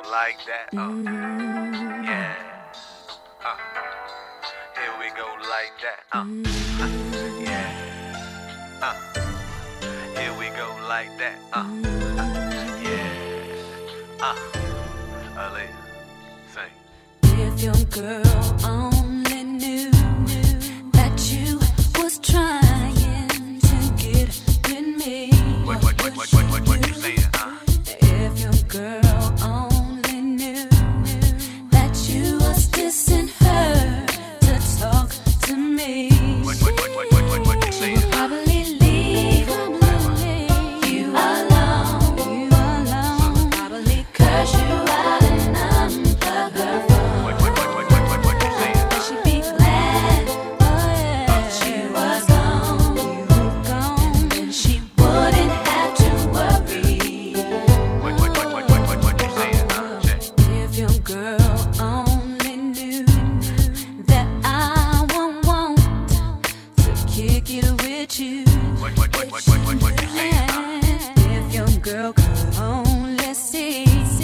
like that. Yeah. Here we go like that. Yeah. Here we go like that. Yeah. Aaliyah, sing. If your girl only knew that you was trying to get with me. What you saying, If your girl only knew that you was dissing her to talk to me. What you saying, Probably leave you alone. Probably curse you out and unplug her phone. What you saying, She'd be glad that you was gone. And then she wouldn't have to worry. What you saying, check. If your girl only knew that I won't want to kick it with you. What you saying, If your girl could only see